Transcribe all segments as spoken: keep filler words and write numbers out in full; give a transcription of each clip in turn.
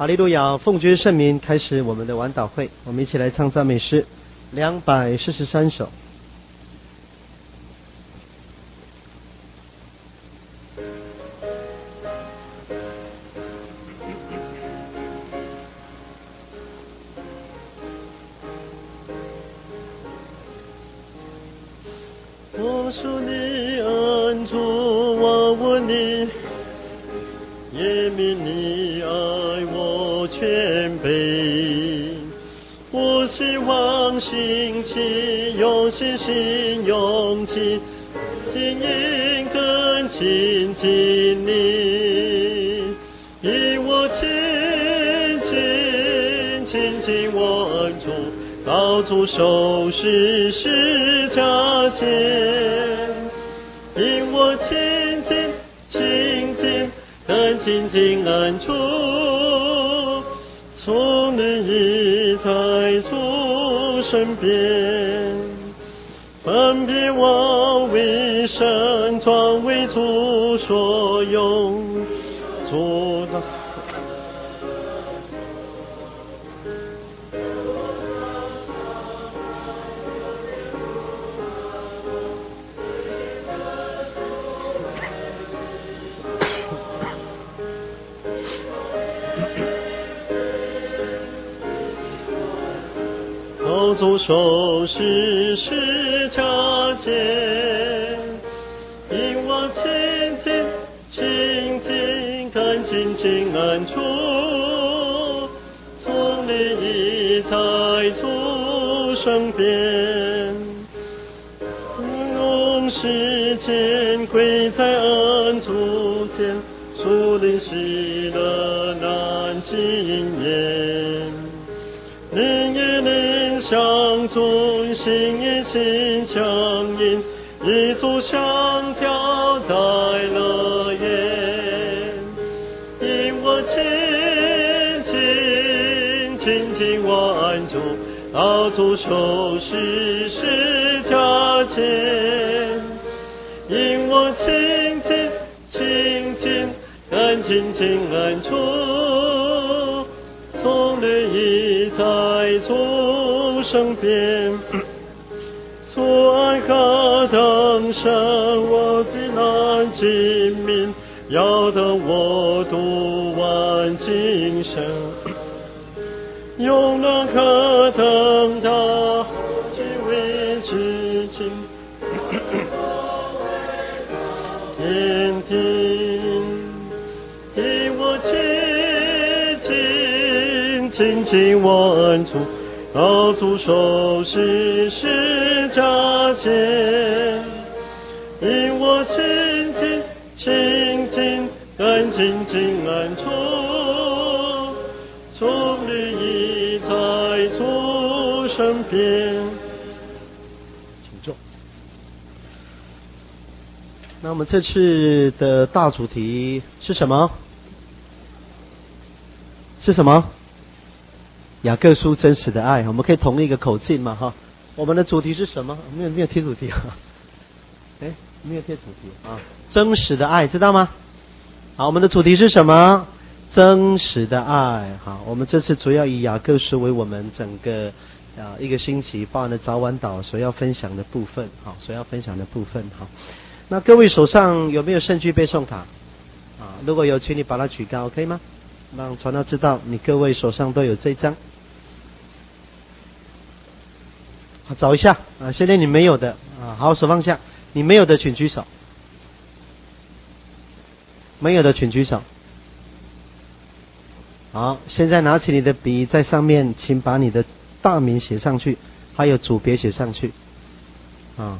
哈利路亚，奉君圣名开始我们的晚祷会，我们一起来唱赞美诗两百四十三首。 我属你恩主，我问你，也明你爱我全备。我希望兴起，用信心勇气，经营更亲近你，以我亲近亲近我恩主，到主手施施加前，因我亲近亲近更亲近恩主，从你已在主身边，分别我为圣，专为主所用，主的到主手施施加前，因我亲近亲近更亲近恩主，从你已在主身边，用时间归在恩主前，属灵喜乐难经验，灵与灵相中，心与心相应，一主相交在乐园，因我亲近亲近我恩主，到主手施施加前，因我亲近亲近更亲近恩主，从你已在主身边，主爱何等深，我极难尽明，要得我读完今生，用能何等大，即为至今，天庭以我亲近亲近我恩主，到主手施施加前，因我亲近亲近更亲近恩主，从你已在主身边。 请坐。那我们这次的大主题是什么？是什么？雅各书真实的爱，我们可以同一个口径嘛哈。我们的主题是什么？没有没有贴主题啊，哎，没有贴主题啊。真实的爱，知道吗？好，我们的主题是什么？真实的爱。好，我们这次主要以雅各书为我们整个啊一个星期包含了早晚祷所要分享的部分，好，所要分享的部分。好，那各位手上有没有圣句背诵卡？啊，如果有，请你把它举高，可以吗？让传道知道你各位手上都有这一张。好，找一下啊！现在你没有的啊，好，手放下。你没有的请举手。没有的请举手。好，现在拿起你的笔，在上面请把你的大名写上去，还有组别写上去。啊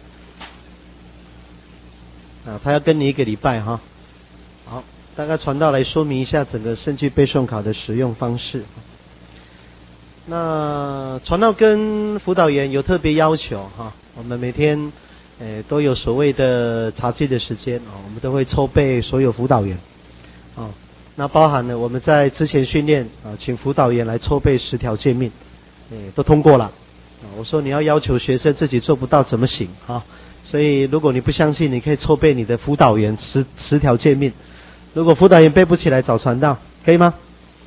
啊，他要跟你一个礼拜哈。好，大概传道来说明一下整个圣句背诵卡的使用方式。那传道跟辅导员有特别要求哈，我们每天呃都有所谓的茶记的时间啊，我们都会抽备所有辅导员啊，那包含了我们在之前训练啊，请辅导员来抽备十条诫命，呃都通过了啊。我说你要要求学生自己做不到怎么行啊？所以如果你不相信，你可以抽备你的辅导员十十条诫命。如果辅导员背不起来，找传道可以吗？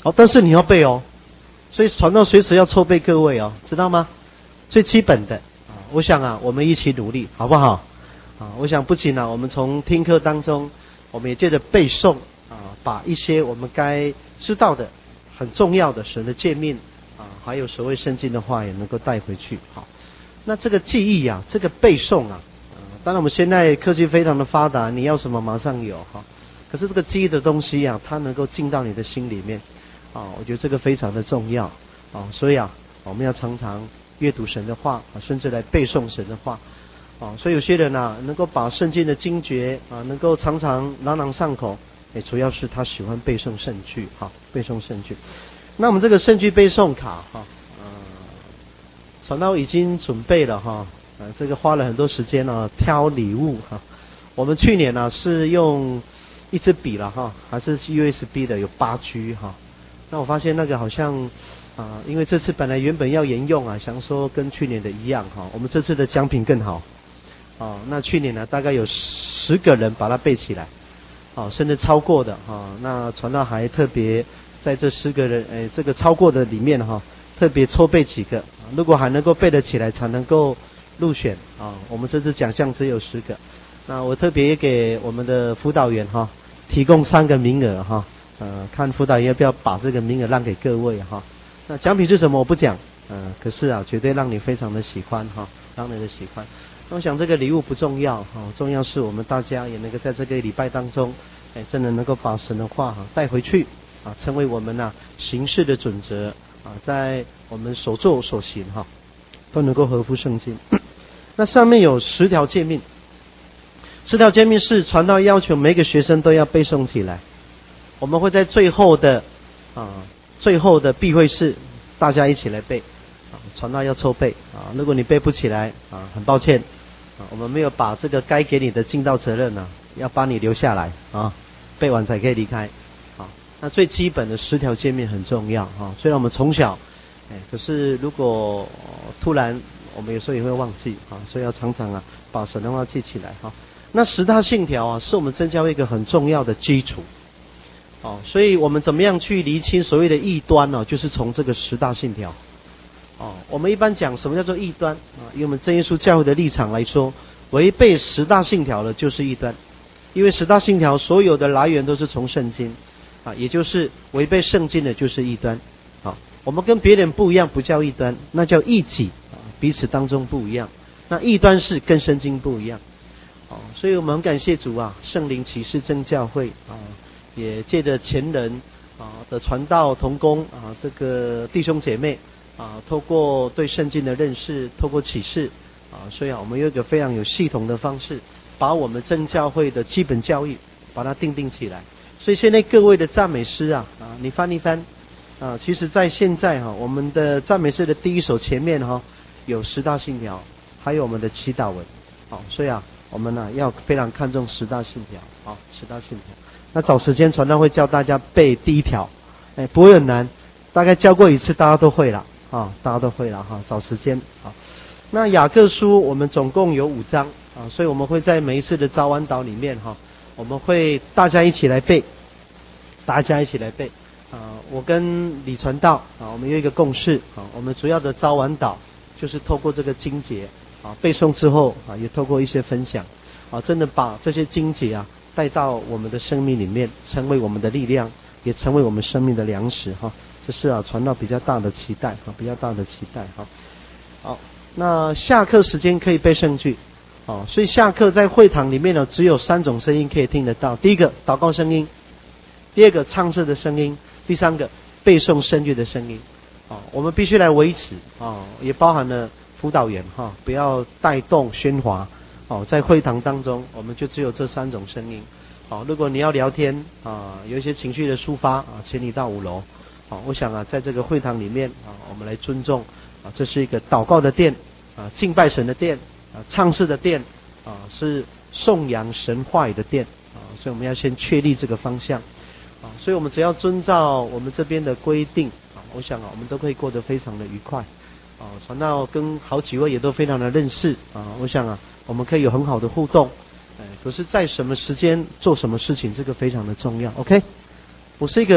好，但是你要背哦，所以传道随时要凑背各位哦，知道吗？最基本的啊，我想啊，我们一起努力，好不好？啊，我想不仅啊，我们从听课当中，我们也借着背诵啊，把一些我们该知道的、很重要的神的诫命啊，还有所谓圣经的话，也能够带回去。好，那这个记忆啊，这个背诵啊，啊，当然我们现在科技非常的发达，你要什么马上有哈。可是这个记忆的东西啊，它能够进到你的心里面啊，我觉得这个非常的重要啊，所以啊，我们要常常阅读神的话啊，甚至来背诵神的话啊。所以有些人啊，能够把圣经的经诀啊，能够常常朗朗上口，也主要是他喜欢背诵圣句哈，背诵圣句。那我们这个圣句背诵卡哈，呃，传道已经准备了哈，呃，这个花了很多时间呢，挑礼物哈。我们去年呢、啊、是用一支笔了哈，还是 U S B 的有八 G 哈。那我发现那个好像啊、呃，因为这次本来原本要沿用啊，想说跟去年的一样哈，我们这次的奖品更好啊。那去年呢，大概有十个人把它背起来，啊，甚至超过的哈。那传道还特别在这十个人诶这个超过的里面哈，特别抽背几个，如果还能够背得起来，才能够入选啊。我们这次奖项只有十个，那我特别给我们的辅导员哈。提供三个名额哈，呃，看辅导员要不要把这个名额让给各位哈。那奖品是什么我不讲，呃，可是啊，绝对让你非常的喜欢哈，让你的喜欢。那我想这个礼物不重要哈，重要是我们大家也能够在这个礼拜当中，哎，真的能够把神的话哈带回去啊，成为我们呐、啊、行事的准则啊，在我们所做所行哈，都能够合乎圣经。那上面有十条诫命。十条诫命是传道要求每个学生都要背诵起来。我们会在最后的啊最后的闭会式，大家一起来背啊，传道要凑背啊。如果你背不起来啊，很抱歉啊，我们没有把这个该给你的尽到责任呢、啊，要把你留下来啊，背完才可以离开啊。那最基本的十条诫命很重要啊，虽然我们从小哎，可是如果、呃、突然我们有时候也会忘记啊，所以要常常啊把神的话记起来哈。那十大信条啊，是我们真教会一个很重要的基础，哦，所以我们怎么样去厘清所谓的异端呢、啊？就是从这个十大信条，哦，我们一般讲什么叫做异端啊？以我们真耶稣教会的立场来说，违背十大信条的就是异端，因为十大信条所有的来源都是从圣经啊，也就是违背圣经的就是异端。好，我们跟别人不一样，不叫异端，那叫异己啊，彼此当中不一样。那异端是跟圣经不一样。哦，所以我们很感谢主啊，圣灵启示真教会啊，也借着前人啊的传道同工啊，这个弟兄姐妹啊，透过对圣经的认识，透过启示啊，所以啊，我们有一个非常有系统的方式，把我们真教会的基本教义把它定定起来。所以现在各位的赞美诗啊啊，你翻一翻啊，其实在现在哈、啊，我们的赞美诗的第一首前面哈、啊，有十大信条，还有我们的祈祷文。好，所以啊。我们呢、啊、要非常看重十大信条，好，十大信条。那找时间传道会教大家背第一条，哎，不会很难，大概教过一次，大家都会了啊，大家都会了哈。找时间啊。那雅各书我们总共有五章啊，所以我们会在每一次的早晚祷里面哈，我们会大家一起来背，大家一起来背啊。我跟李传道啊，我们有一个共识啊，我们主要的早晚祷就是透过这个经节。啊，背诵之后啊，也透过一些分享啊，真的把这些经节啊带到我们的生命里面，成为我们的力量，也成为我们生命的粮食哈。这是啊传道比较大的期待啊，比较大的期待哈。好，那下课时间可以背圣句啊，所以下课在会堂里面呢，只有三种声音可以听得到：第一个祷告声音，第二个唱诗的声音，第三个背诵圣句的声音啊。我们必须来维持啊，也包含了。辅导员哈，不要带动喧哗哦，在会堂当中，我们就只有这三种声音。好，如果你要聊天啊，有一些情绪的抒发啊，请你到五楼。好，我想啊，在这个会堂里面啊，我们来尊重啊，这是一个祷告的殿啊，敬拜神的殿啊，唱诗的殿啊，是颂扬神话语的殿啊，所以我们要先确立这个方向啊，所以我们只要遵照我们这边的规定啊，我想啊，我们都可以过得非常的愉快。啊，传道跟好几位也都非常的认识啊，我想啊，我们可以有很好的互动，哎，可是在什么时间做什么事情，这个非常的重要。OK， 我是一个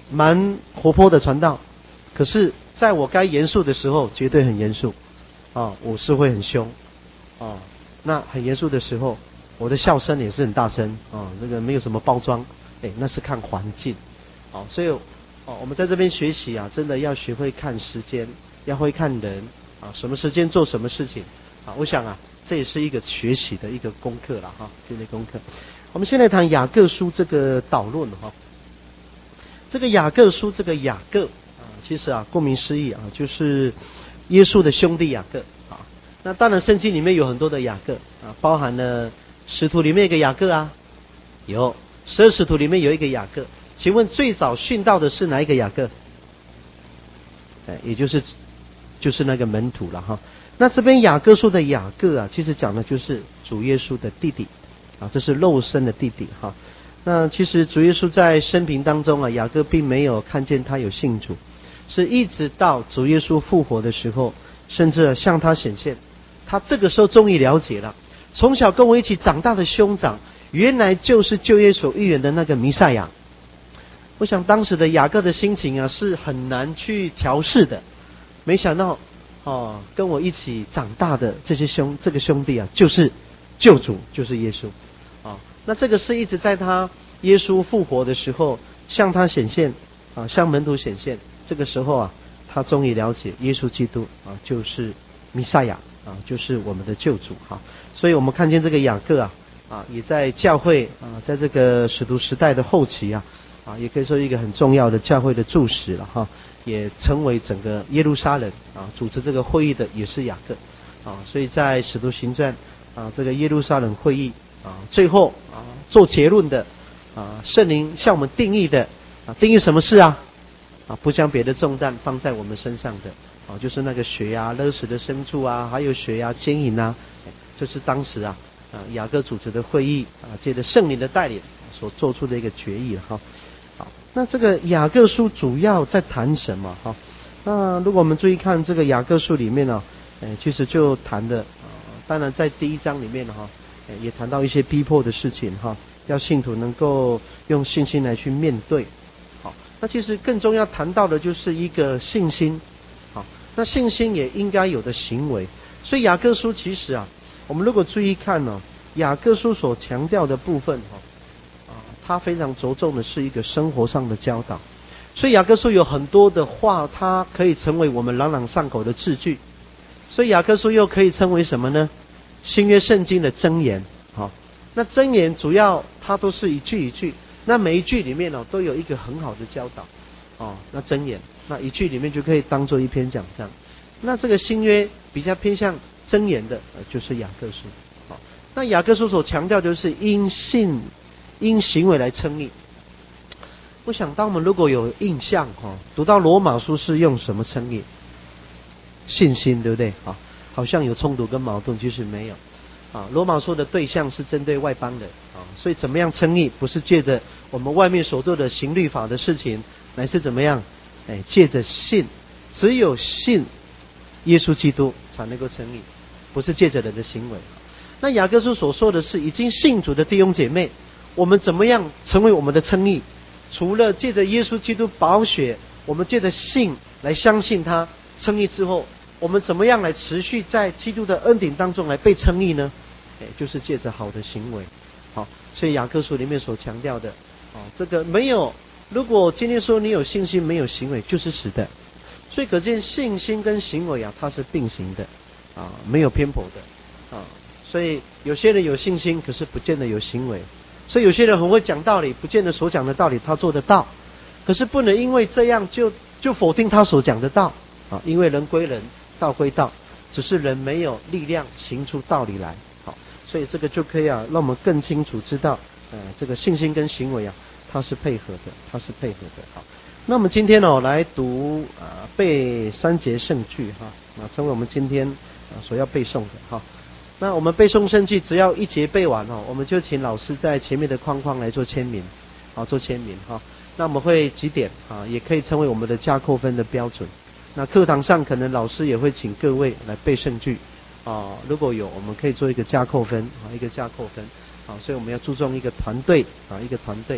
蛮活泼的传道，可是在我该严肃的时候，绝对很严肃啊，我是会很凶啊。那很严肃的时候，我的笑声也是很大声啊，那个没有什么包装，哎，那是看环境。好，所以哦，我们在这边学习啊，真的要学会看时间，要会看人啊，什么时间做什么事情啊。我想啊，这也是一个学习的一个功课了哈，这类功课。我们现在谈雅各书这个导论哈，这个雅各书这个雅各啊，其实啊，顾名思义啊，就是耶稣的兄弟雅各啊。那当然，圣经里面有很多的雅各啊，包含了使徒里面一个雅各啊，有十二使徒里面有一个雅各。请问最早殉道的是哪一个雅各？哎，也就是就是那个门徒了哈。那这边雅各书的雅各啊，其实讲的就是主耶稣的弟弟啊，这是肉身的弟弟哈。那其实主耶稣在生平当中啊，雅各并没有看见他有信主，是一直到主耶稣复活的时候，甚至向他显现，他这个时候终于了解了，从小跟我一起长大的兄长，原来就是旧约所预言的那个弥赛亚。我想当时的雅各的心情啊，是很难去调试的。没想到哦，跟我一起长大的这些兄这个兄弟啊，就是救主，就是耶稣啊。那这个是一直在他耶稣复活的时候向他显现啊，向门徒显现。这个时候啊，他终于了解耶稣基督啊，就是弥赛亚啊，就是我们的救主哈。所以我们看见这个雅各啊啊，也在教会啊，在这个使徒时代的后期啊。啊，也可以说一个很重要的教会的柱石了哈，也成为整个耶路撒冷啊组织这个会议的也是雅各啊，所以在使徒行传啊这个耶路撒冷会议啊最后啊做结论的啊圣灵向我们定义的啊定义什么事啊啊不将别的重担放在我们身上的啊就是那个血啊勒死的牲畜啊还有血啊奸淫啊，这是当时啊啊雅各组织的会议啊借着圣灵的带领所做出的一个决议哈。那这个雅各书主要在谈什么哈？那如果我们注意看这个雅各书里面呢，呃，其实就谈的，呃，当然在第一章里面哈，呃，也谈到一些逼迫的事情哈，要信徒能够用信心来去面对。好，那其实更重要谈到的就是一个信心，好，那信心也应该有的行为。所以雅各书其实啊，我们如果注意看呢，雅各书所强调的部分哈。他非常着重的是一个生活上的教导，所以雅各书有很多的话，它可以成为我们朗朗上口的字句。所以雅各书又可以称为什么呢？新约圣经的箴言。好，那箴言主要它都是一句一句，那每一句里面呢、哦、都有一个很好的教导。哦，那箴言，那一句里面就可以当做一篇讲章。那这个新约比较偏向箴言的，呃，就是雅各书。好，那雅各书所强调就是因信。因行为来称义。我想当我们如果有印象哈，读到罗马书是用什么称义？信心，对不对？啊，好像有冲突跟矛盾，其实没有。啊，罗马书的对象是针对外邦人啊，所以怎么样称义，不是借着我们外面所做的行律法的事情，乃是怎么样？哎，借着信，只有信耶稣基督才能够称义，不是借着人的行为。那雅各书所说的是已经信主的弟兄姐妹。我们怎么样成为我们的称义？除了借着耶稣基督宝血，我们借着信来相信他称义之后，我们怎么样来持续在基督的恩典当中来被称义呢？哎，就是借着好的行为。好，所以雅各书里面所强调的，啊，这个没有，如果今天说你有信心没有行为，就是死的。所以可见信心跟行为啊，它是并行的，啊，没有偏颇的，啊，所以有些人有信心，可是不见得有行为。所以有些人很会讲道理，不见得所讲的道理他做得到，可是不能因为这样就就否定他所讲的道啊，因为人归人，道归道，只是人没有力量行出道理来。好，所以这个就可以啊，让我们更清楚知道，呃，这个信心跟行为啊，它是配合的，它是配合的。好，那我们今天哦来读啊、呃、背三节圣句哈，啊，成为我们今天啊所要背诵的哈。那我们背诵圣句，只要一节背完哦，我们就请老师在前面的框框来做签名，好，做签名哈。那我们会几点啊，也可以成为我们的加扣分的标准。那课堂上可能老师也会请各位来背圣句啊，如果有，我们可以做一个加扣分啊，一个加扣分啊，所以我们要注重一个团队啊，一个团队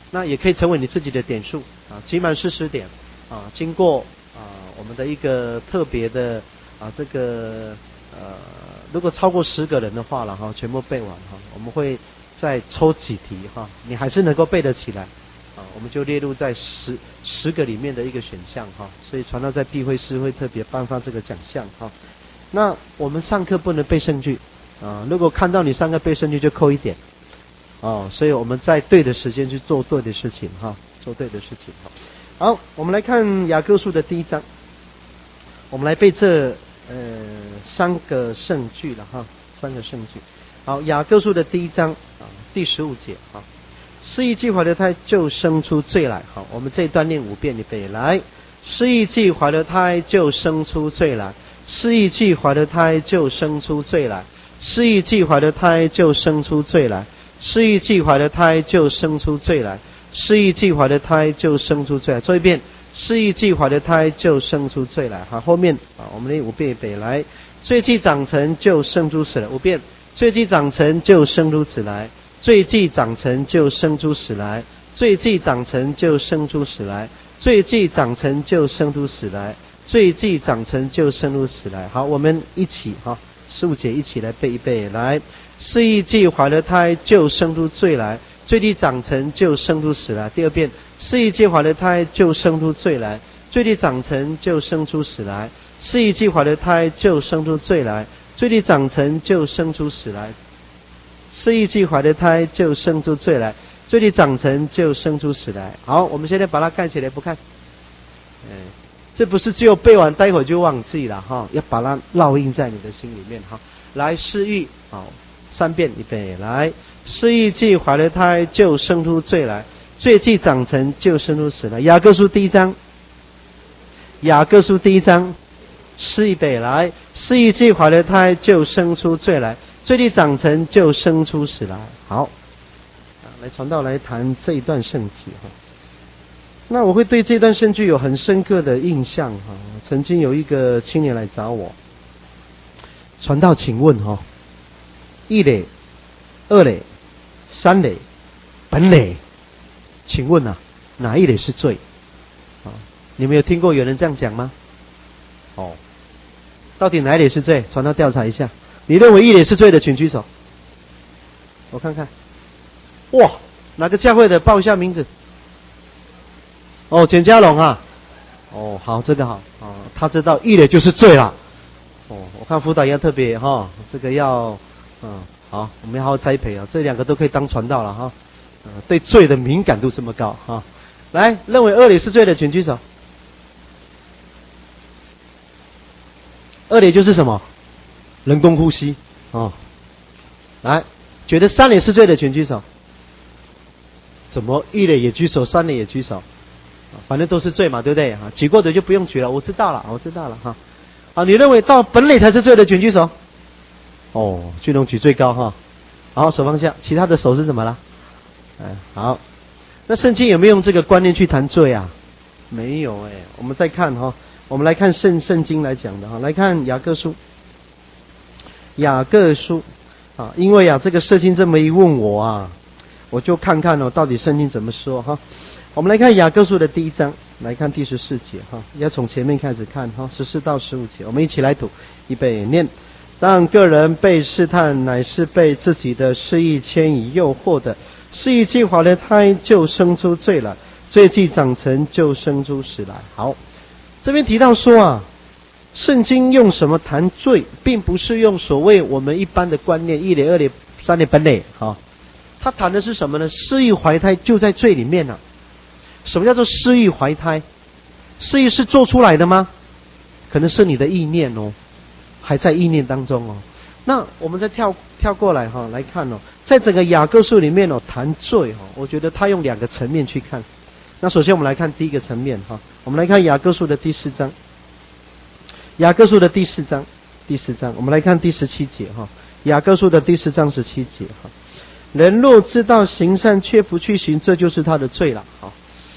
那也可以成为你自己的点数啊，集满四十点啊，经过啊我们的一个特别的啊这个呃，如果超过十个人的话了哈，全部背完哈，我们会再抽几题哈，你还是能够背得起来啊，我们就列入在十十个里面的一个选项哈，所以传道在避会师会特别颁发这个奖项哈。那我们上课不能背圣句啊，如果看到你上课背圣句就扣一点哦，所以我们在对的时间去做对的事情哈，做对的事情哈。好，我们来看雅各书的第一章，我们来背这呃三个圣句了哈，三个圣句。好，雅各书的第一章啊第十五节哈，失意既怀了胎就生出罪来。好，我们这一段念五遍，预备来。失意既怀了胎就生出罪来，失意既怀了胎就生出罪来，失意既怀了胎就生出罪来，失意既怀了胎就生出罪来，失意既怀了胎就生出罪来。做一遍，失意既怀了胎就生出罪来。好，后面啊我们念五遍，预备来。罪既长成就生出死来。五遍，罪既长成就生出死来，罪既长成就生出死来，罪既长成就生出死来，罪既长成就生出死来，罪既长成就生出死来。好，我们一起哈，十五节一起来背一背来。失意既怀了胎就生出罪来，罪既长成就生出死来。第二遍，失意既怀了胎就生出罪来，罪既长成就生出死来，失意既怀了胎就生出罪来，罪既长成就生出死来，失意既怀了胎就生出罪来，罪既长成就生出死来。好，我们现在把它看起来不看，哎，这不是只有背完待会就忘记了哈，要把它烙印在你的心里面哈。来，失意，好，三遍预备来。失意既怀了胎就生出罪来，罪既长成就生出死来。雅各书第一章，雅各书第一章，失意备来。失意既怀了胎就生出罪来，罪既长成就生出死来。好，来传道来谈这一段圣经哈。那我会对这段圣经有很深刻的印象哈。曾经有一个青年来找我，传道请问哈，一垒、二垒、三垒、本垒，请问啊，哪一垒是罪？啊，你们有听过有人这样讲吗？哦，到底哪一垒是罪？传道调查一下。你认为一垒是罪的，请举手。我看看。哇，哪个教会的报一下名字？哦，简家龙啊。哦，好，这个好啊，他知道一垒就是罪了。哦，我看辅导员特别哈、哦，这个要嗯好，我们要好好栽培啊，这两个都可以当传道了哈。呃，对罪的敏感度这么高哈。来，认为二垒是罪的，请举手。二垒就是什么？人工呼吸哦。来，觉得三垒是罪的，请举手。怎么一垒也举手，三垒也举手？反正都是罪嘛，对不对？哈，举过的就不用举了，我知道了，我知道了哈。好，你认为到本垒才是罪的，请举手。哦，俊龙举最高哈。好，手放下，其他的手是怎么了？哎，好。那圣经有没有用这个观念去谈罪啊？没有哎。我们再看哈，我们来看圣圣经来讲的哈，来看雅各书。雅各书啊，因为啊这个圣经这么一问我啊，我就看看哦，到底圣经怎么说哈。我们来看雅各书的第一章，来看第十四节哈，要从前面开始看哈，十四到十五节，我们一起来读，预备念。当个人被试探，乃是被自己的私意牵引诱惑的，私意既怀了胎，就生出罪来，罪既长成，就生出死来。好，这边提到说啊，圣经用什么谈罪，并不是用所谓我们一般的观念，一垒、二垒、三垒、本垒哈，他谈的是什么呢？私意怀胎就在罪里面啊。什么叫做私意怀胎？私意是做出来的吗？可能是你的意念哦，还在意念当中哦。那我们再跳跳过来哈，来看哦，在整个雅各书里面哦，谈罪哈，我觉得他用两个层面去看。那首先我们来看第一个层面哈，我们来看雅各书的第四章，雅各书的第四章，第四章，我们来看第十七节哈，雅各书的第四章十七节哈，人若知道行善却不去行，这就是他的罪了。好。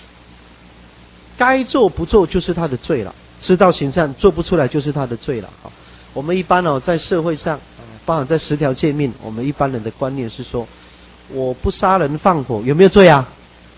该做不做就是他的罪了，知道行善做不出来就是他的罪了。好，我们一般哦在社会上，包含在十条诫命，我们一般人的观念是说，我不杀人放火有没有罪啊？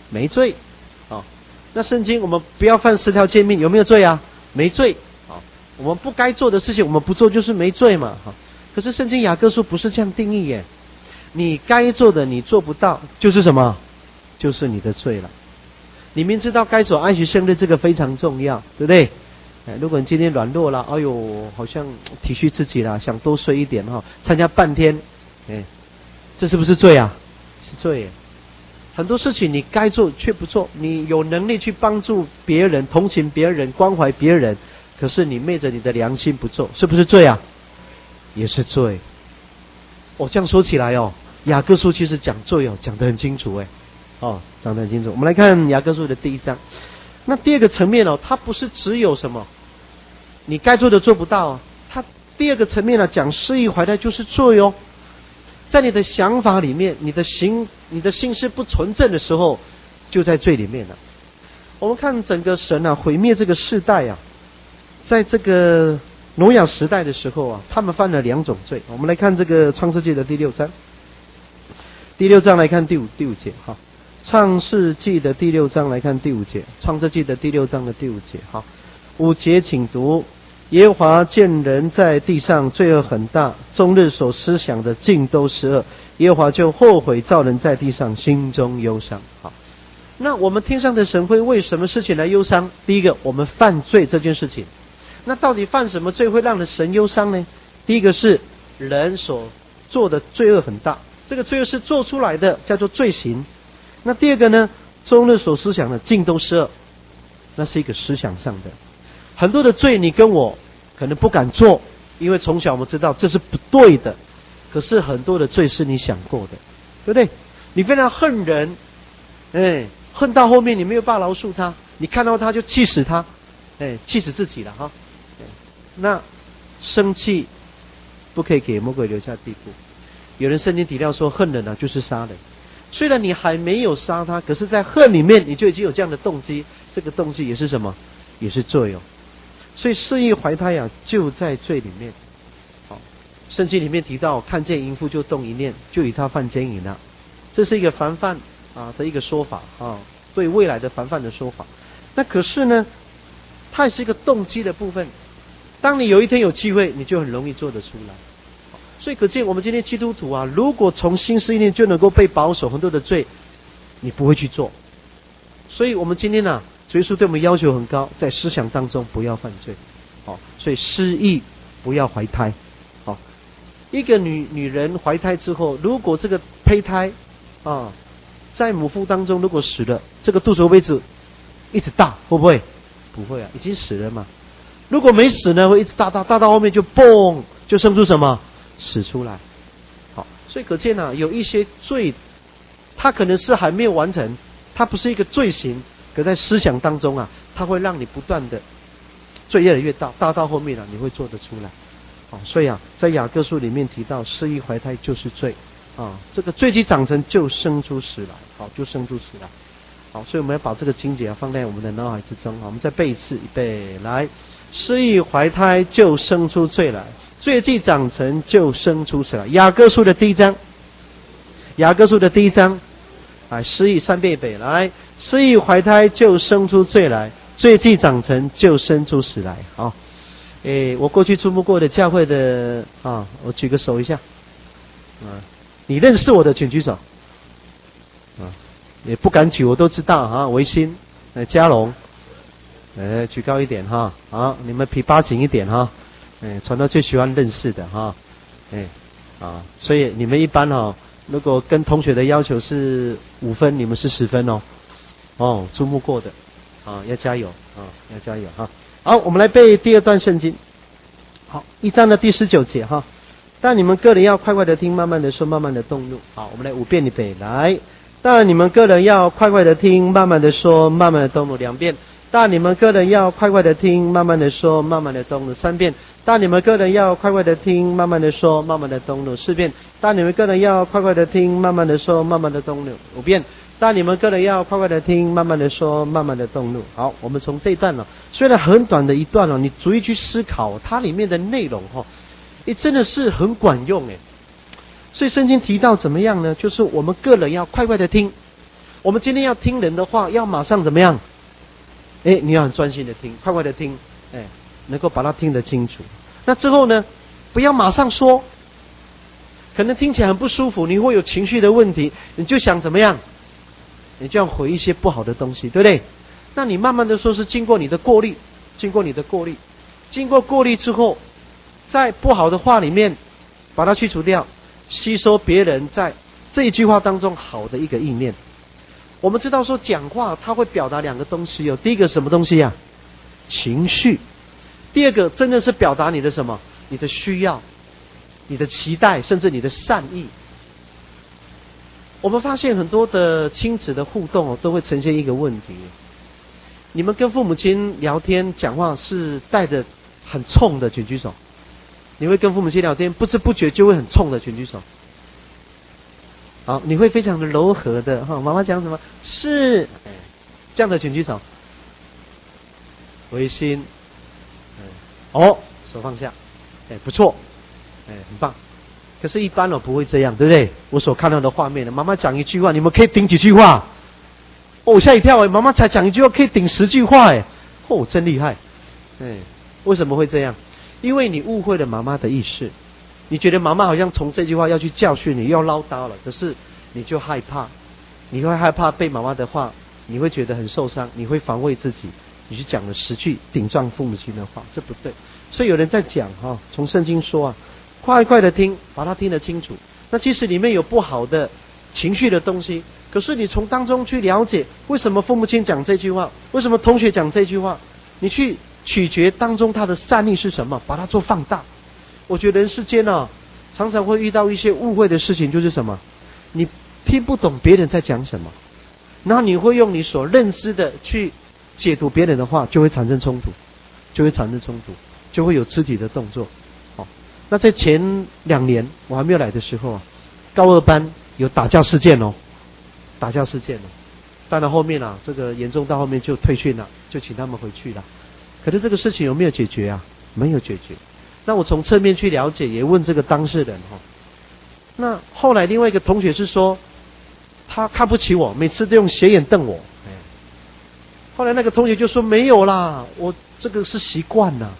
没罪。哦，那圣经我们不要犯十条诫命，有没有罪啊？没罪。哦，我们不该做的事情我们不做就是没罪嘛。哈，可是圣经雅各书不是这样定义耶，你该做的你做不到，就是什么？就是你的罪了。你明知道该守安息生日这个非常重要，对不对？哎，如果你今天软弱了，哎呦，好像体恤自己了，想多睡一点哈，参加半天，哎，这是不是罪啊？是罪耶。很多事情你该做却不做，你有能力去帮助别人、同情别人、关怀别人，可是你昧着你的良心不做，是不是罪啊？也是罪。哦，这样说起来哦，雅各书其实讲罪哦，讲得很清楚哎。哦，讲得很清楚。我们来看雅各书的第一章。那第二个层面哦，它不是只有什么你该做的做不到哦，它第二个层面呢，讲失意怀胎就是罪哦。在你的想法里面，你的行、你的心思不纯正的时候，就在罪里面了。我们看整个神啊毁灭这个世代啊，在这个挪亚时代的时候啊，他们犯了两种罪。我们来看这个创世纪的第六章，第六章来看第五第五节哈。创世纪的第六章来看第五节，创世纪的第六章的第五节，好，五节请读。耶和华见人在地上罪恶很大，终日所思想的尽都是恶，耶和华就后悔造人在地上，心中忧伤。好，那我们天上的神会为什么事情来忧伤？第一个，我们犯罪这件事情。那到底犯什么罪会让人神忧伤呢？第一个是人所做的罪恶很大，这个罪恶是做出来的，叫做罪行。那第二个呢，终日所思想的尽都是恶，那是一个思想上的。很多的罪你跟我可能不敢做，因为从小我们知道这是不对的，可是很多的罪是你想过的，对不对？你非常恨人，哎，恨到后面你没有办法饶恕他，你看到他就气死他，哎，气死自己了哈。那生气不可以给魔鬼留下地步。有人圣经提到说，恨人啊就是杀人。虽然你还没有杀他，可是在恨里面你就已经有这样的动机，这个动机也是什么？也是罪哦。所以肆意怀胎啊，就在罪里面。好，圣经里面提到，看见淫妇就动一念，就与他犯奸淫了。这是一个凡犯啊的一个说法啊，对未来的凡犯的说法。那可是呢，它也是一个动机的部分。当你有一天有机会，你就很容易做得出来。所以可见我们今天基督徒啊，如果从心思意念就能够被保守很多的罪，你不会去做。所以我们今天啊，主耶稣对我们要求很高，在思想当中不要犯罪。好，所以失忆不要怀胎。好，一个女女人怀胎之后，如果这个胚胎啊在母腹当中如果死了，这个肚子位置一直大，会不会？不会啊，已经死了嘛。如果没死呢，会一直大大大到后面就嘣，就生出什么？死出来。好，所以可见啊，有一些罪，它可能是还没有完成，它不是一个罪行，可在思想当中啊，它会让你不断的罪越来越大，大到后面啊，你会做得出来。好，所以啊，在雅各书里面提到，肆意怀胎就是罪啊，这个罪既长成就生出死来，好，就生出死来。好，所以我们要把这个经节啊放在我们的脑海之中。好，我们再背一次，预备来，肆意怀胎就生出罪来。罪既长成就生出死来。雅各书的第一章，雅各书的第一章，来，失意三遍北来，失意怀胎就生出罪来，罪既长成就生出死来。好，诶，我过去出没过的教会的啊，我举个手一下，啊，你认识我的请举手，啊，也不敢举，我都知道啊，维新，呃，嘉龙，呃，举高一点哈，好，你们皮巴紧一点哈。哎，传道最喜欢认识的哈，哎，啊，所以你们一般哦，如果跟同学的要求是五分，你们是十分哦，哦，注目过的，啊，要加油啊，要加油哈。好，我们来背第二段圣经，好，一章的第十九节哈。但你们个人要快快的听，慢慢的说，慢慢的动怒。好，我们来五遍预备来。但你们个人要快快的听，慢慢的说，慢慢的动怒。两遍。但你们个人要快快的听，慢慢的说，慢慢的动怒。三遍。但你们个人要快快的听，慢慢的说，慢慢的动怒。四遍。但你们个人要快快的听，慢慢的说，慢慢的动怒。五遍。但你们个人要快快的听，慢慢的说，慢慢的动怒。好，我们从这一段呢、哦，虽然很短的一段哦，你逐一去思考它里面的内容哈、哦，诶，真的是很管用诶。所以圣经提到怎么样呢？就是我们个人要快快的听。 我们今天要听人的话，要马上怎么样？哎，你要很专心的听，快快的听，哎，能够把它听得清楚。那之后呢，不要马上说，可能听起来很不舒服，你会有情绪的问题，你就想怎么样？你就要回一些不好的东西，对不对？那你慢慢的说，是经过你的过滤，经过你的过滤，经过过滤之后，在不好的话里面把它去除掉，吸收别人在这一句话当中好的一个意念。我们知道说讲话它会表达两个东西哦，第一个什么东西啊？情绪。第二个真的是表达你的什么？你的需要，你的期待，甚至你的善意。我们发现很多的亲子的互动哦，都会呈现一个问题：你们跟父母亲聊天讲话是带着很冲的，请举手。你会跟父母亲聊天，不知不觉就会很冲的，请举手。好，你会非常的柔和的哈，妈妈讲什么是这样的，请举手。微心，哦，手放下，哎，不错，哎，很棒。可是，一般我不会这样，对不对？我所看到的画面呢，妈妈讲一句话，你们可以顶几句话？哦，吓一跳哎！妈妈才讲一句话，可以顶十句话哎！哦，真厉害！哎，为什么会这样？因为你误会了妈妈的意思。你觉得妈妈好像从这句话要去教训你，要唠叨了，可是你就害怕，你会害怕被妈妈的话，你会觉得很受伤，你会防卫自己，你去讲了十句顶撞父母亲的话，这不对。所以有人在讲哈，从圣经说啊，快快的听，把它听得清楚。那其实里面有不好的情绪的东西，可是你从当中去了解，为什么父母亲讲这句话，为什么同学讲这句话，你去取决当中他的善意是什么，把它做放大。我觉得人世间啊，常常会遇到一些误会的事情，就是什么？你听不懂别人在讲什么，然后你会用你所认知的去解读别人的话，就会产生冲突，就会产生冲突，就会有肢体的动作。哦，那在前两年我还没有来的时候啊，高二班有打架事件哦，打架事件哦。当然后面啊，这个严重到后面就退训了，就请他们回去了。可是这个事情有没有解决啊？没有解决。那我从侧面去了解，也问这个当事人哈。那后来另外一个同学是说，他看不起我，每次都用斜眼瞪我。后来那个同学就说没有啦，我这个是习惯啦。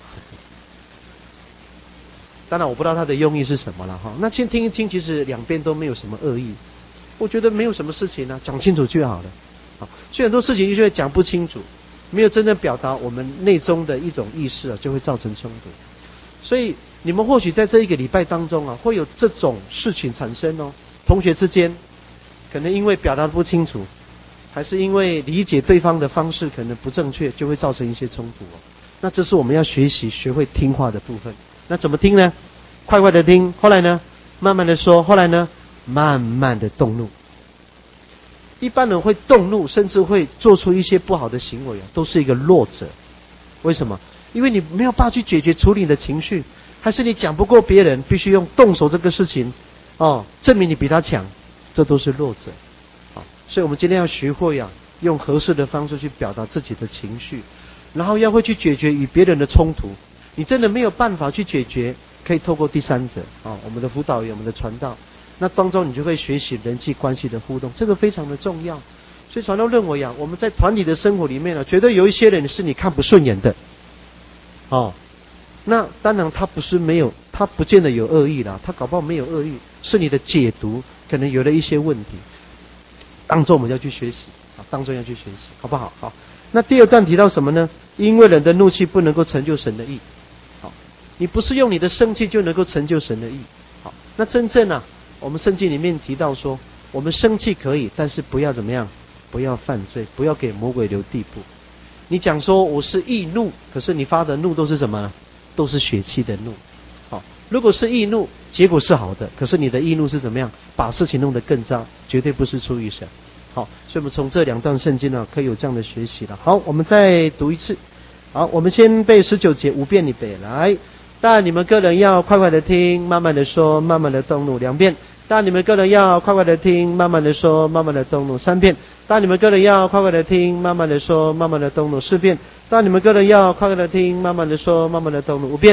当然我不知道他的用意是什么了哈。那先听一听，其实两边都没有什么恶意，我觉得没有什么事情啊，讲清楚就好了。好，所以很多事情就会讲不清楚，没有真正表达我们内中的一种意识啊，就会造成冲突。所以你们或许在这一个礼拜当中啊，会有这种事情产生哦。同学之间可能因为表达不清楚，还是因为理解对方的方式可能不正确，就会造成一些冲突哦。那这是我们要学习学会听话的部分。那怎么听呢？快快的听，后来呢慢慢的说，后来呢慢慢的动怒。一般人会动怒，甚至会做出一些不好的行为啊，都是一个弱者。为什么？因为你没有办法去解决处理你的情绪，还是你讲不过别人，必须用动手这个事情哦，证明你比他强，这都是弱者。好，所以我们今天要学会啊，用合适的方式去表达自己的情绪，然后要会去解决与别人的冲突。你真的没有办法去解决，可以透过第三者啊，我们的辅导员，我们的传道，那当中你就会学习人际关系的互动，这个非常的重要。所以传道认为啊，我们在团体的生活里面呢、啊，绝对有一些人是你看不顺眼的。哦，那当然他不是没有，他不见得有恶意啦，他搞不好没有恶意，是你的解读可能有了一些问题。当中我们要去学习啊，当中要去学习，好不好？好。那第二段提到什么呢？因为人的怒气不能够成就神的义。好，你不是用你的生气就能够成就神的义。好，那真正啊，我们圣经里面提到说，我们生气可以，但是不要怎么样？不要犯罪，不要给魔鬼留地步。你讲说我是易怒，可是你发的怒都是什么？都是血气的怒。好，如果是易怒，结果是好的，可是你的易怒是怎么样？把事情弄得更糟，绝对不是出于神。好，所以我们从这两段圣经呢，可以有这样的学习了。好，我们再读一次。好，我们先背十九节，五遍你背来。但你们个人要快快的听，慢慢的说，慢慢的动怒。两遍。但你们个人要快快的听，慢慢的说，慢慢的动怒。三遍。但你们个人要快快的听，慢慢的说，慢慢的动怒。四遍。但你们个人要快快的听，慢慢的说，慢慢的动怒。五遍。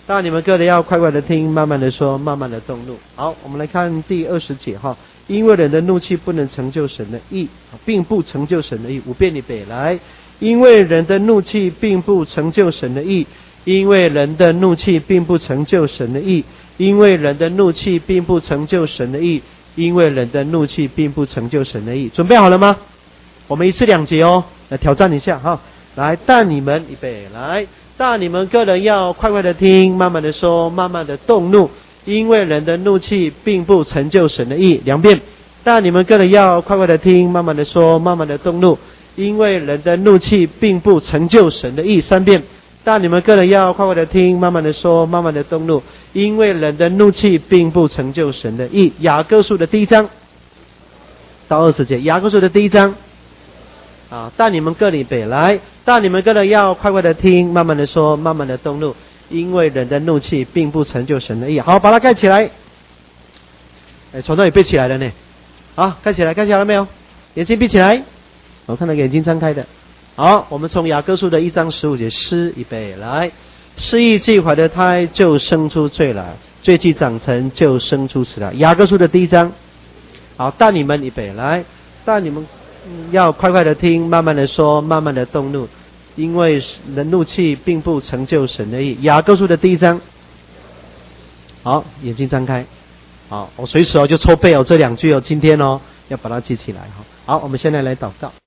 但你们个人要快快的听，慢慢的说，慢慢的动怒。好，我们来看第二十节哈。因为人的怒气不能成就神的义，并不成就神的义。五遍预备来。因为人的怒气并不成就神的义，因为人的怒气并不成就神的义，因为人的怒气并不成就神的义，因为人的怒气并不成就神的义。准备好了吗？我们一次两节哦，来挑战一下哈。来，但你们预备来。但你们个人要快快的听，慢慢的说，慢慢的动怒，因为人的怒气并不成就神的义。两遍。但你们个人要快快的听，慢慢的说，慢慢的动怒，因为人的怒气并不成就神的义。三遍。但你们个人要快快的听，慢慢的说，慢慢的动怒，因为人的怒气并不成就神的义。雅各书的第一章到二十节，雅各书的第一章啊，但你们个人北来，但你们个人要快快的听，慢慢的说，慢慢的动怒，因为人的怒气并不成就神的义。好，把它盖起来。哎，床头也背起来了呢。好，盖起来，盖起来了没有？眼睛闭起来。我看到眼睛张开的。好，我们从雅各书的一章十五节诗预备来。失意既怀的胎，就生出罪来；罪既长成，就生出死来。雅各书的第一章。好，但你们预备来，但你们要快快的听，慢慢的说，慢慢的动怒，因为人怒气并不成就神的义。雅各书的第一章。好，眼睛张开。好，我随时哦就抽背哦这两句哦，今天哦要把它记起来哈。好，我们现在来祷告。